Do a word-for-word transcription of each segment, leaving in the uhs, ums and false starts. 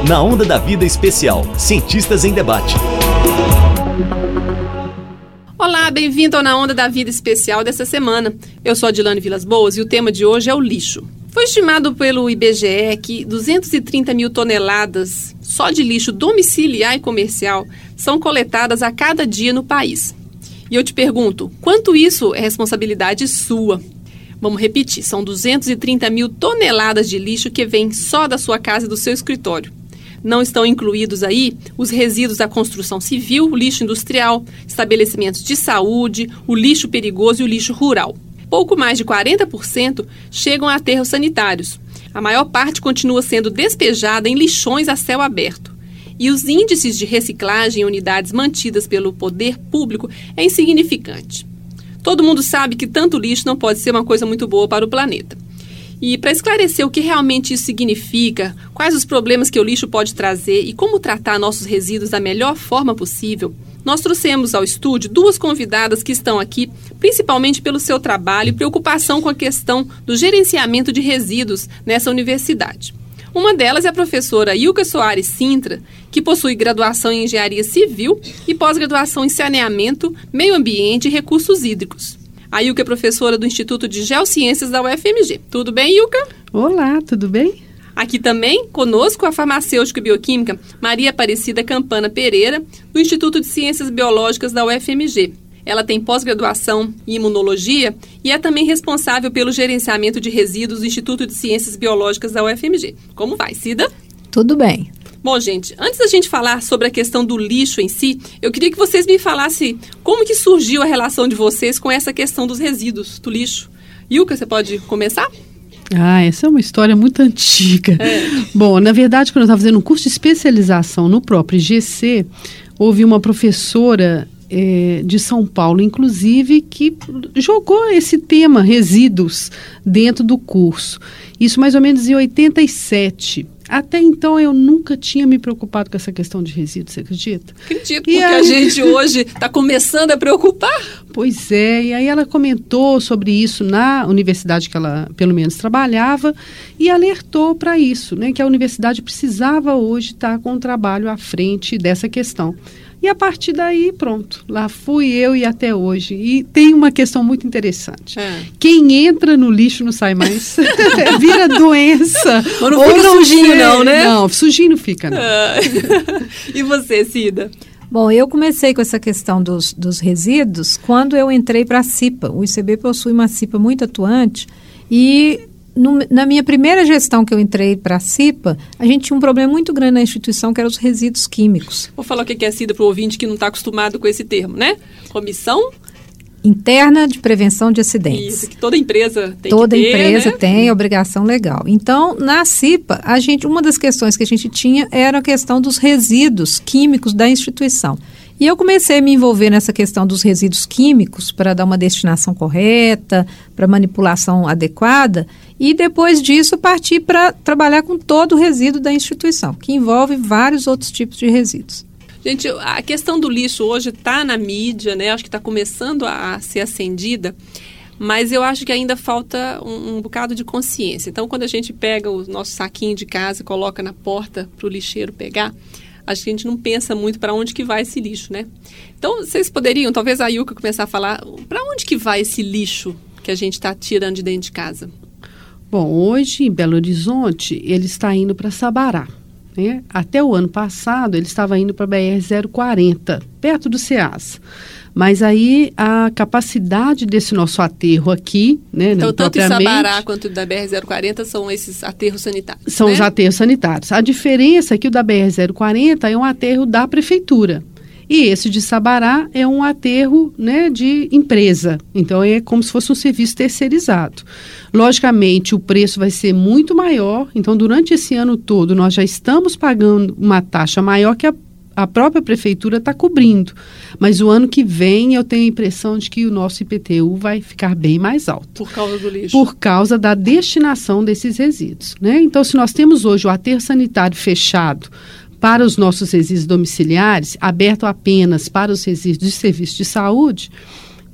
Na Onda da Vida Especial, Cientistas em Debate. Olá, bem-vindo ao Na Onda da Vida Especial dessa semana. Eu sou a Dilane Vilas Boas e o tema de hoje é o lixo. Foi estimado pelo I B G E que duzentas e trinta mil toneladas só de lixo domiciliar e comercial são coletadas a cada dia no país. E eu te pergunto, quanto isso é responsabilidade sua? Vamos repetir, são duzentas e trinta mil toneladas de lixo que vêm só da sua casa e do seu escritório. Não estão incluídos aí os resíduos da construção civil, o lixo industrial, estabelecimentos de saúde, o lixo perigoso e o lixo rural. Pouco mais de quarenta por cento chegam a aterros sanitários. A maior parte continua sendo despejada em lixões a céu aberto. E os índices de reciclagem em unidades mantidas pelo poder público é insignificante. Todo mundo sabe que tanto lixo não pode ser uma coisa muito boa para o planeta. E para esclarecer o que realmente isso significa, quais os problemas que o lixo pode trazer e como tratar nossos resíduos da melhor forma possível, nós trouxemos ao estúdio duas convidadas que estão aqui, principalmente pelo seu trabalho e preocupação com a questão do gerenciamento de resíduos nessa universidade. Uma delas é a professora Ilka Soares Sintra, que possui graduação em Engenharia Civil e pós-graduação em Saneamento, Meio Ambiente e Recursos Hídricos. A Ilka é professora do Instituto de Geociências da U F M G. Tudo bem, Ilka? Olá, tudo bem? Aqui também, conosco, a farmacêutica e bioquímica Maria Aparecida Campana Pereira, do Instituto de Ciências Biológicas da U F M G. Ela tem pós-graduação em imunologia e é também responsável pelo gerenciamento de resíduos do Instituto de Ciências Biológicas da U F M G. Como vai, Cida? Tudo bem. Bom, gente, antes da gente falar sobre a questão do lixo em si, eu queria que vocês me falassem como que surgiu a relação de vocês com essa questão dos resíduos, do lixo. Ilka, você pode começar? Ah, essa é uma história muito antiga. É. Bom, na verdade, quando eu estava fazendo um curso de especialização no próprio I G C, houve uma professora é, de São Paulo, inclusive, que jogou esse tema, resíduos, dentro do curso. Isso mais ou menos em oitenta e sete. Até então, eu nunca tinha me preocupado com essa questão de resíduos, você acredita? Acredito, porque aí... a gente hoje está começando a preocupar. Pois é, e aí ela comentou sobre isso na universidade que ela, pelo menos, trabalhava e alertou para isso, né, que a universidade precisava hoje estar com o trabalho à frente dessa questão. E a partir daí, pronto, lá fui eu e até hoje. E tem uma questão muito interessante. É. Quem entra no lixo não sai mais. Vira doença. Mas não fica sujinho não, né? Não, sujinho não fica não. Ah. E você, Cida? Bom, eu comecei com essa questão dos, dos resíduos quando eu entrei para a CIPA. O I C B possui uma CIPA muito atuante e... No, na minha primeira gestão que eu entrei para a CIPA, a gente tinha um problema muito grande na instituição, que eram os resíduos químicos. Vou falar o que é Cida para o ouvinte que não está acostumado com esse termo, né? Comissão Interna de Prevenção de Acidentes. Isso, que toda empresa tem toda que ter, empresa né? tem obrigação legal. Então, na CIPA, a gente, uma das questões que a gente tinha era a questão dos resíduos químicos da instituição. E eu comecei a me envolver nessa questão dos resíduos químicos para dar uma destinação correta, para manipulação adequada, e depois disso parti para trabalhar com todo o resíduo da instituição, que envolve vários outros tipos de resíduos. Gente, a questão do lixo hoje está na mídia, né? Acho que está começando a ser acendida, mas eu acho que ainda falta um, um bocado de consciência. Então, quando a gente pega o nosso saquinho de casa e coloca na porta para o lixeiro pegar, acho que a gente não pensa muito para onde que vai esse lixo, né? Então, vocês poderiam, talvez a Ilka começar a falar, para onde que vai esse lixo que a gente está tirando de dentro de casa? Bom, hoje em Belo Horizonte, ele está indo para Sabará, né? Até o ano passado, ele estava indo para a B R zero quarenta, perto do CEAS. Mas aí a capacidade desse nosso aterro aqui, né? Então, tanto em Sabará quanto da B R zero quarenta são esses aterros sanitários. São, né, os aterros sanitários. A diferença é que o da B R zero quarenta é um aterro da prefeitura. E esse de Sabará é um aterro, né, de empresa. Então, é como se fosse um serviço terceirizado. Logicamente, o preço vai ser muito maior. Então, durante esse ano todo, nós já estamos pagando uma taxa maior que a a própria prefeitura está cobrindo. Mas o ano que vem eu tenho a impressão de que o nosso I P T U vai ficar bem mais alto. Por causa do lixo. Por causa da destinação desses resíduos, né? Então, se nós temos hoje o aterro sanitário fechado para os nossos resíduos domiciliares, aberto apenas para os resíduos de serviço de saúde,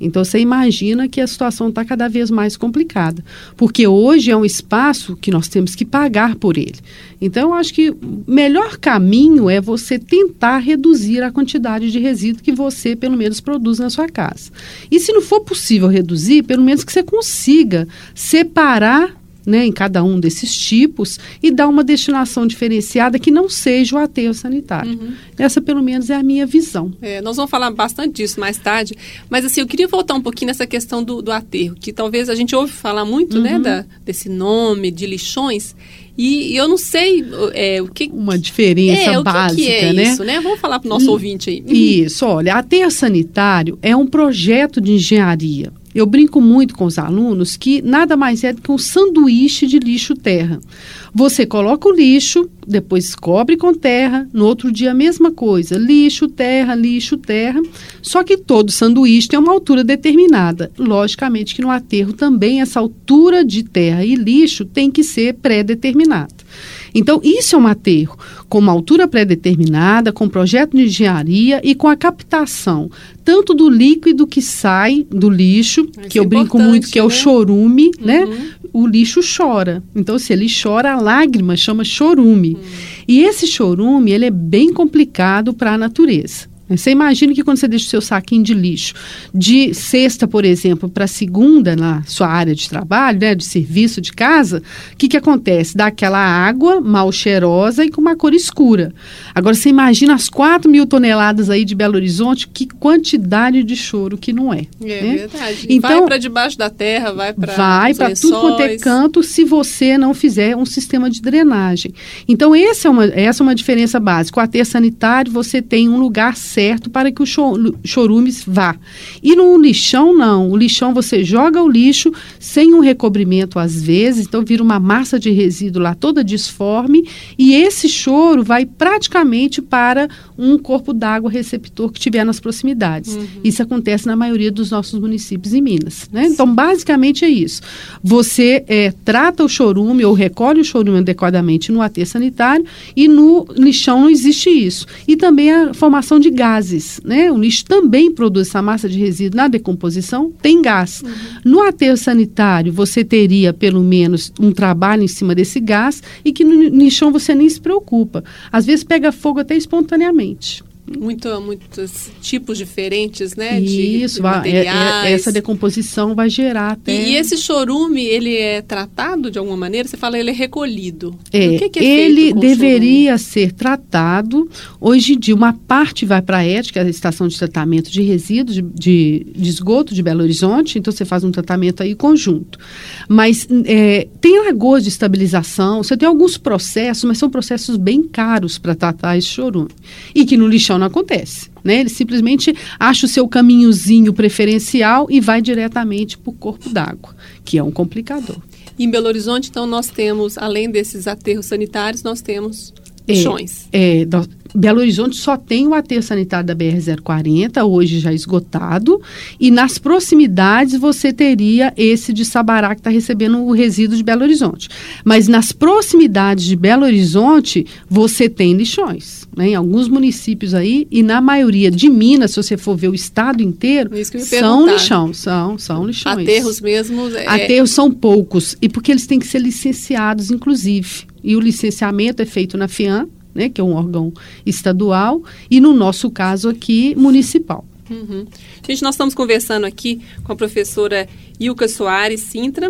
Então, você imagina que a situação está cada vez mais complicada, porque hoje é um espaço que nós temos que pagar por ele. Então, eu acho que o melhor caminho é você tentar reduzir a quantidade de resíduo que você, pelo menos, produz na sua casa. E se não for possível reduzir, pelo menos que você consiga separar, né, em cada um desses tipos e dar uma destinação diferenciada que não seja o aterro sanitário. Uhum. Essa, pelo menos, é a minha visão. É, nós vamos falar bastante disso mais tarde, mas assim, eu queria voltar um pouquinho nessa questão do, do aterro, que talvez a gente ouve falar muito, uhum. né, da, desse nome de lixões, e, e eu não sei é, o que... Uma diferença é, básica, o que, que é né? isso, né? Vamos falar para o nosso hum, ouvinte aí. Isso, olha, aterro sanitário é um projeto de engenharia. Eu brinco muito com os alunos que nada mais é do que um sanduíche de lixo terra. Você coloca o lixo, depois cobre com terra, no outro dia a mesma coisa, lixo, terra, lixo, terra, só que todo sanduíche tem uma altura determinada. Logicamente que no aterro também essa altura de terra e lixo tem que ser pré-determinada. Então, isso é um aterro com uma altura pré-determinada, com projeto de engenharia e com a captação tanto do líquido que sai do lixo, isso que eu brinco muito que é o né? chorume, uhum. né? O lixo chora. Então, se ele chora, a lágrima chama chorume. Uhum. E esse chorume, ele é bem complicado para a natureza. Você imagina que quando você deixa o seu saquinho de lixo de sexta, por exemplo, para segunda na sua área de trabalho, né, de serviço de casa, o que, que acontece? Dá aquela água mal cheirosa e com uma cor escura. Agora, você imagina as quatro mil toneladas aí de Belo Horizonte, que quantidade de choro que não é. É né? verdade. Então, vai para debaixo da terra, vai para Vai para tudo quanto é canto se você não fizer um sistema de drenagem. Então, essa é uma, essa é uma diferença básica. O aterro sanitário, você tem um lugar certo para que o chorumes vá. E no lixão, não. O lixão, você joga o lixo sem um recobrimento, às vezes, então vira uma massa de resíduo lá toda disforme, e esse choro vai praticamente para um corpo d'água receptor que tiver nas proximidades. Uhum. Isso acontece na maioria dos nossos municípios em Minas. Né? Então, basicamente é isso. Você é, trata o chorume ou recolhe o chorume adequadamente no aterro sanitário, e no lixão não existe isso. E também a formação de gases, né? O lixo também produz essa massa de resíduo na decomposição, tem gás. Uhum. No aterro sanitário, você teria pelo menos um trabalho em cima desse gás e que no lixão você nem se preocupa. Às vezes pega fogo até espontaneamente. Muito, muitos tipos diferentes, né? Isso, de, de materiais. É, é, essa decomposição vai gerar até... E, e esse chorume, ele é tratado de alguma maneira? Você fala ele é recolhido. É, o que, que é ele feito com deveria ser tratado. Hoje em dia, uma parte vai para a E T, que é a Estação de Tratamento de Resíduos de, de, de Esgoto de Belo Horizonte, então você faz um tratamento aí conjunto. Mas é, tem lagoas de estabilização, você tem alguns processos, mas são processos bem caros para tratar esse chorume. E que no lixão não acontece, né? Ele simplesmente acha o seu caminhozinho preferencial e vai diretamente para o corpo d'água, que é um complicador. Em Belo Horizonte, então, nós temos, além desses aterros sanitários, nós temos lixões. É, é, Belo Horizonte só tem o aterro sanitário da B R zero quarenta, hoje já esgotado, e nas proximidades você teria esse de Sabará, que está recebendo o resíduo de Belo Horizonte. Mas nas proximidades de Belo Horizonte, você tem lixões, né? Em alguns municípios aí, e na maioria de Minas, se você for ver o estado inteiro, são lixão, são, são lixões. Aterros mesmo? É... Aterros são poucos, e porque eles têm que ser licenciados, inclusive. E o licenciamento é feito na FIAM, né, que é um órgão estadual, e no nosso caso aqui, municipal. Uhum. Gente, nós estamos conversando aqui com a professora Ilka Soares Sintra,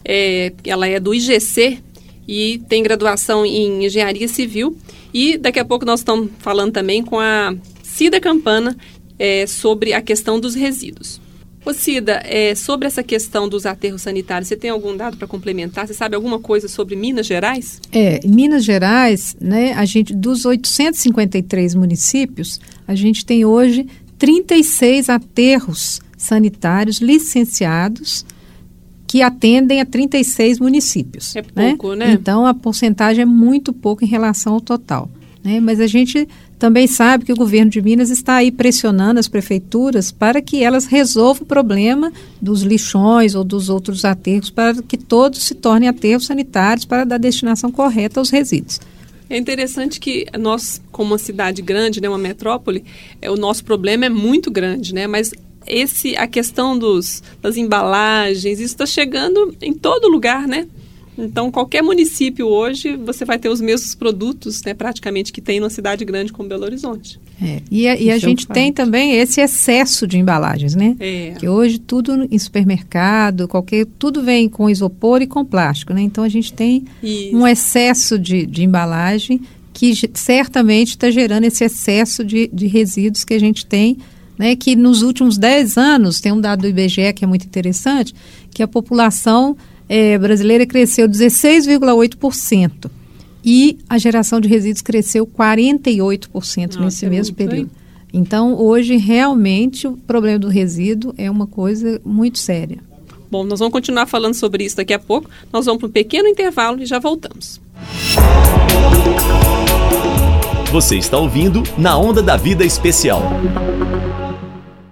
é, ela é do I G C e tem graduação em Engenharia Civil, e daqui a pouco nós estamos falando também com a Cida Campana é, sobre a questão dos resíduos. Ô Cida, é, sobre essa questão dos aterros sanitários, você tem algum dado para complementar? Você sabe alguma coisa sobre Minas Gerais? É, em Minas Gerais, né, a gente, dos oitocentos e cinquenta e três municípios, a gente tem hoje trinta e seis aterros sanitários licenciados que atendem a trinta e seis municípios. É pouco, né? né? Então, a porcentagem é muito pouco em relação ao total. Né? Mas a gente também sabe que o governo de Minas está aí pressionando as prefeituras para que elas resolvam o problema dos lixões ou dos outros aterros, para que todos se tornem aterros sanitários para dar destinação correta aos resíduos. É interessante que nós, como uma cidade grande, né, uma metrópole, é, o nosso problema é muito grande, né? Mas esse, a questão dos, das embalagens, isso está chegando em todo lugar, né? Então, qualquer município hoje, você vai ter os mesmos produtos, né, praticamente, que tem numa cidade grande como Belo Horizonte. É, e a, e a gente tem também esse excesso de embalagens, né? É. Que hoje tudo em supermercado, qualquer, tudo vem com isopor e com plástico, né? Então, a gente tem Isso. um excesso de, de embalagem que certamente está gerando esse excesso de, de resíduos que a gente tem, né? Que nos últimos dez anos, tem um dado do I B G E que é muito interessante, que a população É, brasileira cresceu dezesseis vírgula oito por cento e a geração de resíduos cresceu quarenta e oito por cento Nossa, nesse é mesmo período. Hein? Então, hoje, realmente, o problema do resíduo é uma coisa muito séria. Bom, nós vamos continuar falando sobre isso daqui a pouco. Nós vamos para um pequeno intervalo e já voltamos. Você está ouvindo Na Onda da Vida Especial.